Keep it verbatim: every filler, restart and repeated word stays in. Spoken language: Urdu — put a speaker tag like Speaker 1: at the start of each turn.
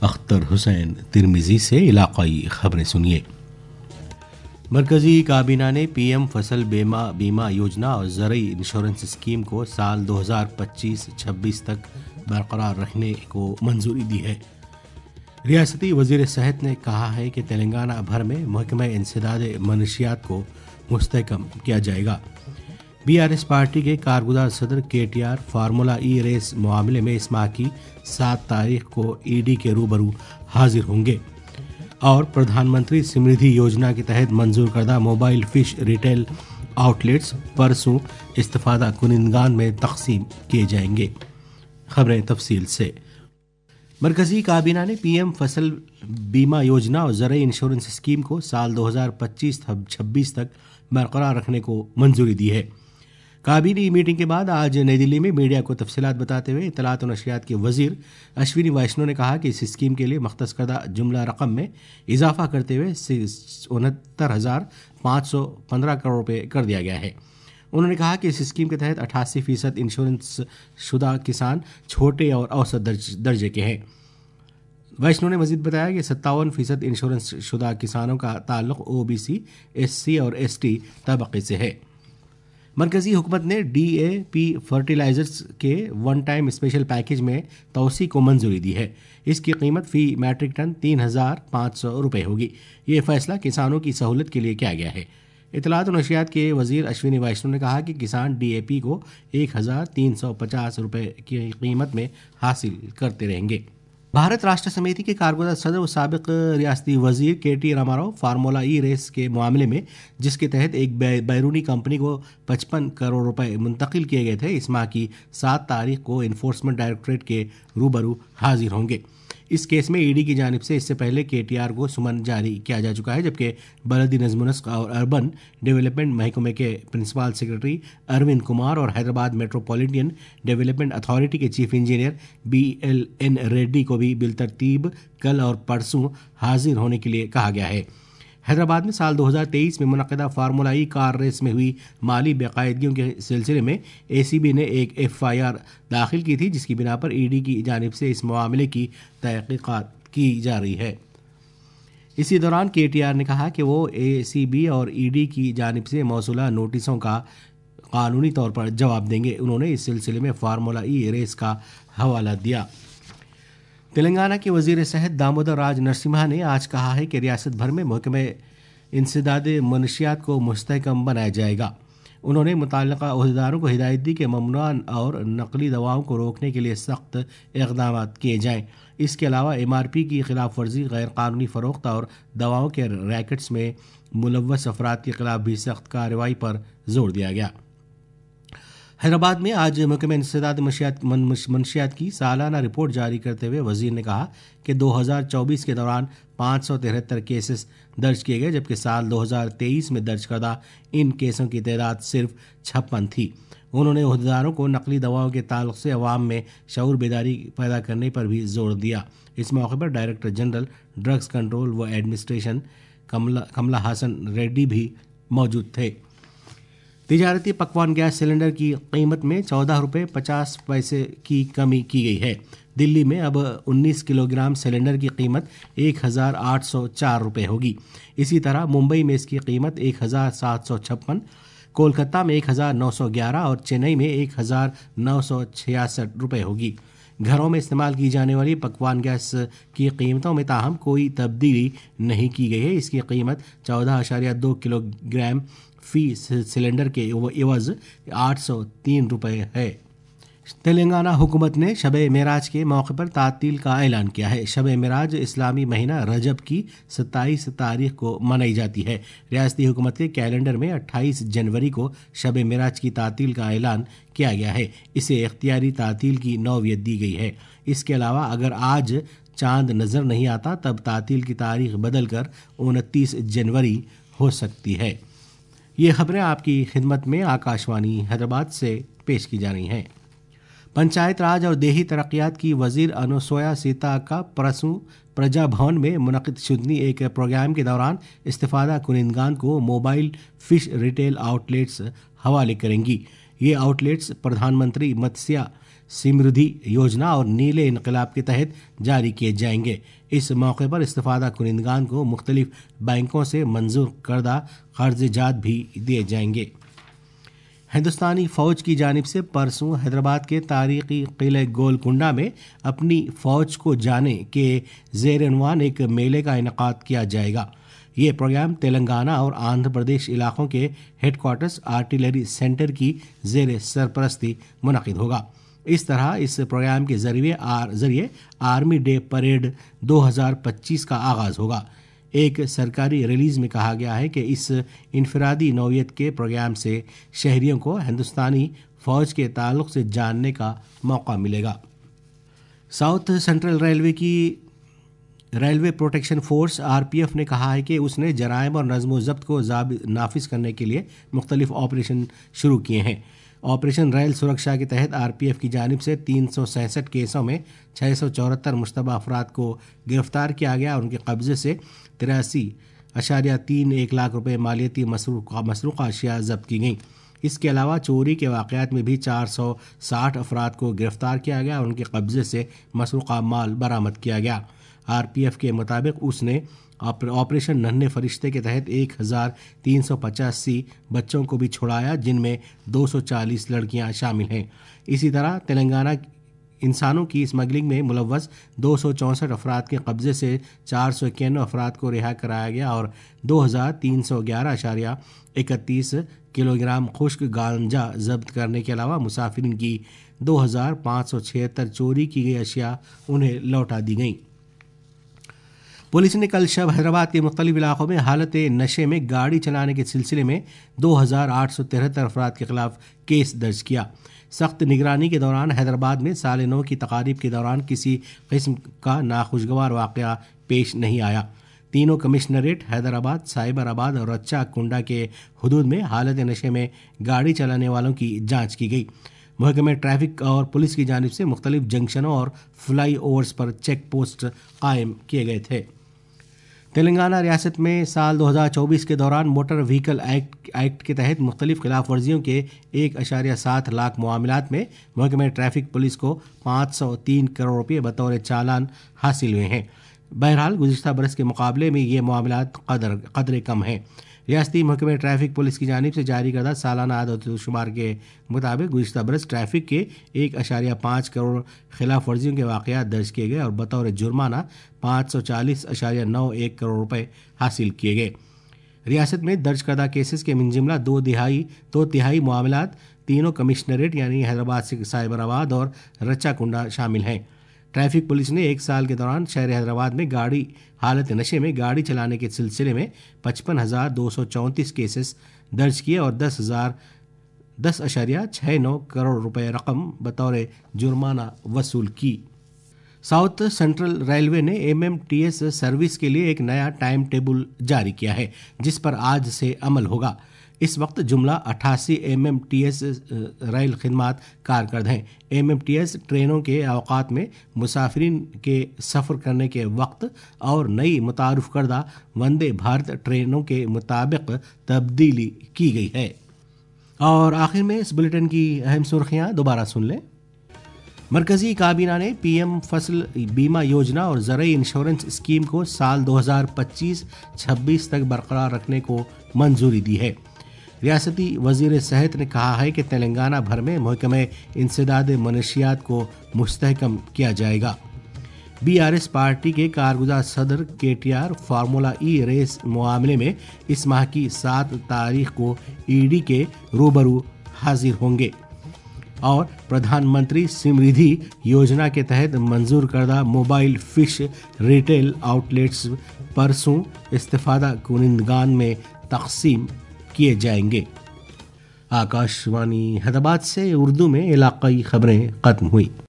Speaker 1: اختر حسین ترمذی سے علاقائی خبریں سنیے۔ مرکزی کابینہ نے پی ایم فصل بیمہ بیمہ یوجنا اور زرعی انشورنس اسکیم کو سال دو ہزار پچیس چھبیس تک برقرار رکھنے کو منظوری دی ہے۔ ریاستی وزیر صحت نے کہا ہے کہ تلنگانہ بھر میں محکمہ انسداد منشیات کو مستحکم کیا جائے گا۔ بی آر ایس پارٹی کے کارگزار صدر K T R formula E race معاملے میں اس ماہ کی سات تاریخ کو ای ڈی کے روبرو حاضر ہوں گے اور پردھان منتری سمردھی یوجنا کے تحت منظور کردہ mobile fish retail outlets پرسوں استفادہ کنندگان میں تقسیم کیے جائیں گے۔ خبریں تفصیل سے۔ مرکزی کابینہ نے پی ایم فصل بیمہ یوجنا اور زرعی انشورنس اسکیم کو سال دو ہزار پچیس چھبیس تک برقرار رکھنے کو منظوری دی ہے۔ کابینی میٹنگ کے بعد آج نئی دلی میں میڈیا کو تفصیلات بتاتے ہوئے اطلاعات و نشریات کے وزیر اشونی ویشنو نے کہا کہ اس اسکیم کے لیے مختص کردہ جملہ رقم میں اضافہ کرتے ہوئے انہتر ہزار پانچ سو پندرہ کروڑ روپے کر دیا گیا ہے۔ انہوں نے کہا کہ اس اسکیم کے تحت اٹھاسی فیصد انشورنس شدہ کسان چھوٹے اور اوسط درجے کے ہیں۔ ویشنو نے مزید بتایا کہ ستاون فیصد انشورنس شدہ کسانوں کا تعلق O B C, S C اور ایس ٹی طبقے سے ہے۔ مرکزی حکومت نے ڈی اے پی فرٹیلائزرز کے ون ٹائم اسپیشل پیکیج میں توسیع کو منظوری دی ہے۔ اس کی قیمت فی میٹرک ٹن تین ہزار پانچ سو روپے ہوگی۔ یہ فیصلہ کسانوں کی سہولت کے لیے کیا گیا ہے۔ اطلاعات و نشریات کے وزیر اشونی ویشنو نے کہا کہ کسان ڈی اے پی کو ایک ہزار تین سو پچاس روپے کی قیمت میں حاصل کرتے رہیں گے۔ بھارت راشٹر سمیتی کے کارگزار صدر و سابق ریاستی وزیر K T Rama formula E race کے معاملے میں جس کے تحت ایک بیرونی کمپنی کو پچپن کروڑ روپے منتقل کیے گئے تھے، اس ماہ کی سات تاریخ کو انفورسمنٹ ڈائریکٹوریٹ کے روبرو حاضر ہوں گے۔ اس کیس میں ای ڈی کی جانب سے اس سے پہلے کے ٹی آر کو سمن جاری کیا جا چکا ہے، جبکہ بلدی نظم و نسق اور اربن ڈیولپمنٹ محکمے کے پرنسپل سیکرٹری اروند کمار اور حیدرآباد میٹروپولیٹن ڈیولپمنٹ اتھارٹی کے chief engineer B L N Reddy کو بھی بالترتیب کل اور پرسوں حاضر ہونے کے لیے کہا گیا ہے۔ حیدرآباد میں سال دو ہزار تیئیس میں منعقدہ فارمولا ای کار ریس میں ہوئی مالی باقاعدگیوں کے سلسلے میں اے سی بی نے ایک ایف آئی آر داخل کی تھی، جس کی بنا پر ای ڈی کی جانب سے اس معاملے کی تحقیقات کی جا رہی ہے۔ اسی دوران کے ٹی آر نے کہا کہ وہ اے سی بی اور ای ڈی کی جانب سے موصولہ نوٹسوں کا قانونی طور پر جواب دیں گے۔ انہوں نے اس سلسلے میں فارمولا ای ریس کا حوالہ دیا۔ تلنگانہ کے وزیر صحت دامودر راج نرسمہا نے آج کہا ہے کہ ریاست بھر میں محکمہ انسداد منشیات کو مستحکم بنایا جائے گا۔ انہوں نے متعلقہ عہدیداروں کو ہدایت دی کہ ممنوعہ اور نقلی دواؤں کو روکنے کے لیے سخت اقدامات کیے جائیں۔ اس کے علاوہ ایم آر پی کی خلاف ورزی، غیر قانونی فروخت اور دواؤں کے ریکٹس میں ملوث افراد کے خلاف بھی سخت کارروائی پر زور دیا گیا۔ حیدرآباد میں آج محکمہ انسداد منشیات کی سالانہ رپورٹ جاری کرتے ہوئے وزیر نے کہا کہ دو ہزار چوبیس کے دوران پانچ سو تہتر کیسز درج کیے گئے، جبکہ سال دو ہزار تیئیس میں درج کردہ ان کیسوں کی تعداد صرف چھپن تھی۔ انہوں نے عہدیداروں کو نقلی دواؤں کے تعلق سے عوام میں شعور بیداری پیدا کرنے پر بھی زور دیا۔ اس موقع پر ڈائریکٹر جنرل ڈرگز کنٹرول و ایڈمنسٹریشن کملا کملا ہاسن ریڈی بھی موجود تھے۔ تجارتی پکوان گیس سلنڈر کی قیمت میں چودہ روپے پچاس پیسے کی کمی کی گئی ہے۔ دلی میں اب انیس کلو گرام سلنڈر کی قیمت ایک ہزار آٹھ سو چار روپے ہوگی۔ اسی طرح ممبئی میں اس کی قیمت ایک ہزار سات سو چھپن، کولکتہ میں ایک ہزار نو سو گیارہ اور چنئی میں ایک ہزار نو سو چھیاسٹھ روپے ہوگی۔ گھروں میں استعمال کی جانے والی پکوان گیس کی قیمتوں میں تاہم کوئی تبدیلی نہیں کی گئی ہے۔ اس کی قیمت چودہ اشاریہ دو کلو گرام فی سلنڈر کے عوض آٹھ سو تین روپے ہے۔ تلنگانہ حکومت نے شب معراج کے موقع پر تعطیل کا اعلان کیا ہے۔ شب معراج اسلامی مہینہ رجب کی ستائیس تاریخ کو منائی جاتی ہے۔ ریاستی حکومت کے کیلنڈر میں اٹھائیس جنوری کو شب معراج کی تعطیل کا اعلان کیا گیا ہے۔ اسے اختیاری تعطیل کی نوعیت دی گئی ہے۔ اس کے علاوہ اگر آج چاند نظر نہیں آتا تب تعطیل کی تاریخ بدل کر انتیس جنوری ہو سکتی ہے۔ یہ خبریں آپ کی خدمت میں آکاشوانی حیدرآباد سے پیش کی جا رہی ہیں۔ پنچایت راج اور دیہی ترقیات کی وزیر انوسویا سیتا کا پرسوں پرجا بھون میں منعقد شدنی ایک پروگرام کے دوران استفادہ کنندگان کو mobile fish retail outlets حوالے کریں گی۔ یہ آؤٹ لیٹس پردھان منتری متسیہ سمردھی یوجنا اور نیلے انقلاب کے تحت جاری کیے جائیں گے۔ اس موقع پر استفادہ کنندگان کو مختلف بینکوں سے منظور کردہ قرض جات بھی دیے جائیں گے۔ ہندوستانی فوج کی جانب سے پرسوں حیدرآباد کے تاریخی قلعہ گولکنڈہ میں اپنی فوج کو جانے کے زیر عنوان ایک میلے کا انعقاد کیا جائے گا۔ یہ پروگرام تلنگانہ اور آندھرا پردیش علاقوں کے ہیڈ کوارٹرز آرٹلری سینٹر کی زیر سرپرستی منعقد ہوگا۔ اس طرح اس پروگرام کے ذریعے آر ذریعے آرمی ڈے پریڈ دو ہزار پچیس کا آغاز ہوگا۔ ایک سرکاری ریلیز میں کہا گیا ہے کہ اس انفرادی نوعیت کے پروگرام سے شہریوں کو ہندوستانی فوج کے تعلق سے جاننے کا موقع ملے گا۔ ساؤتھ سینٹرل ریلوے کی Railway Protection Force R P F نے کہا ہے کہ اس نے جرائم اور نظم و ضبط کو نافذ کرنے کے لیے مختلف آپریشن شروع کیے ہیں۔ آپریشن ریل سرکشا کے تحت آر پی ایف کی جانب سے تین سو سینسٹھ کیسوں میں چھ سو چوہتر مشتبہ افراد کو گرفتار کیا گیا اور ان کے قبضے سے تراسی اشاریہ تین ایک لاکھ روپے مالیتی مسروقہ اشیاء ضبط کی گئیں۔ اس کے علاوہ چوری کے واقعات میں بھی چار سو ساٹھ افراد کو گرفتار کیا گیا اور ان کے قبضے سے مسروقہ مال برآمد کیا گیا۔ آر پی ایف کے مطابق اس نے آپریشن ننھے فرشتے کے تحت ایک ہزار تین سو پچاسی بچوں کو بھی چھڑایا، جن میں دو سو چالیس لڑکیاں شامل ہیں۔ اسی طرح تلنگانہ انسانوں کی اسمگلنگ میں ملوث دو سو چونسٹھ افراد کے قبضے سے چار سو اکیانوے افراد کو رہا کرایا گیا اور دو ہزار تین سو گیارہ اشاریہ اکتیس کلو گرام خشک گانجا ضبط کرنے کے علاوہ مسافرین کی دو ہزار پانچ سو چھہتر چوری کی گئی اشیاء انہیں لوٹا دی گئیں۔ پولیس نے کل شب حیدرآباد کے مختلف علاقوں میں حالت نشے میں گاڑی چلانے کے سلسلے میں دو ہزار آٹھ سو تہتر افراد کے خلاف کیس درج کیا۔ سخت نگرانی کے دوران حیدرآباد میں سال نو کی تقاریب کے دوران کسی قسم کا ناخوشگوار واقعہ پیش نہیں آیا۔ تینوں کمشنریٹ حیدرآباد، سائبر آباد اور رچا کنڈا کے حدود میں حالت نشے میں گاڑی چلانے والوں کی جانچ کی گئی۔ محکمہ ٹریفک اور پولیس کی جانب سے مختلف جنکشنوں اور فلائی اوورز پر چیک پوسٹ قائم کیے گئے تھے۔ تلنگانہ ریاست میں سال دو ہزار چوبیس کے دوران موٹر وہیکل ایکٹ ایکٹ کے تحت مختلف خلاف ورزیوں کے ایک اشاریہ سات لاکھ معاملات میں محکمہ ٹریفک پولیس کو پانچ سو تین کروڑ روپے بطور چالان حاصل ہوئے ہیں۔ بہرحال گزشتہ برس کے مقابلے میں یہ معاملات قدر قدرے کم ہیں۔ ریاستی محکمہ ٹریفک پولیس کی جانب سے جاری کردہ سالانہ اعداد و شمار کے مطابق گزشتہ برس ٹریفک کے ایک اشاریہ پانچ کروڑ خلاف ورزیوں کے واقعات درج کیے گئے اور بطور جرمانہ پانچ سو چالیس اشاریہ نو ایک کروڑ روپے حاصل کیے گئے۔ ریاست میں درج کردہ کیسز کے من جملہ دو دہائی دو تہائی معاملات تینوں کمشنریٹ یعنی حیدرآباد سے سائبر آباد اور رچا کنڈا شامل ہیں۔ ٹریفک پولیس نے ایک سال کے دوران شہر حیدرآباد میں گاڑی حالت نشے میں گاڑی چلانے کے سلسلے میں پچپن ہزار دو سو چونتیس کیسز درج کیے اور دس ہزار دس اشاریہ چھ نو کروڑ روپے رقم بطور جرمانہ وصول کی۔ ساؤتھ سینٹرل ریلوے نے M M T S service کے لیے ایک نیا ٹائم ٹیبل جاری کیا ہے، جس پر آج سے عمل ہوگا۔ اس وقت جملہ اٹھاسی M M T S rail خدمات کارکرد ہیں۔ ایم ایم ٹی ایس ٹرینوں کے اوقات میں مسافرین کے سفر کرنے کے وقت اور نئی متعارف کردہ وندے بھارت ٹرینوں کے مطابق تبدیلی کی گئی ہے۔ اور آخر میں اس بلیٹن کی اہم سرخیاں دوبارہ سن لیں۔ مرکزی کابینہ نے پی ایم فصل بیمہ یوجنا اور زرعی انشورنس اسکیم کو سال دو ہزار پچیس چھبیس تک برقرار رکھنے کو منظوری دی ہے۔ ریاستی وزیر صحت نے کہا ہے کہ تلنگانہ بھر میں محکمہ انسداد منشیات کو مستحکم کیا جائے گا۔ بی آر ایس پارٹی کے کارگزار صدر K T R formula E race معاملے میں اس ماہ کی سات تاریخ کو ای ڈی کے روبرو حاضر ہوں گے اور پردھان منتری سمردھی یوجنا کے تحت منظور کردہ mobile fish retail outlets پرسوں استفادہ کنندگان میں تقسیم کیے جائیں گے۔ آکاش وانی حیدرآباد سے اردو میں علاقائی خبریں ختم ہوئی۔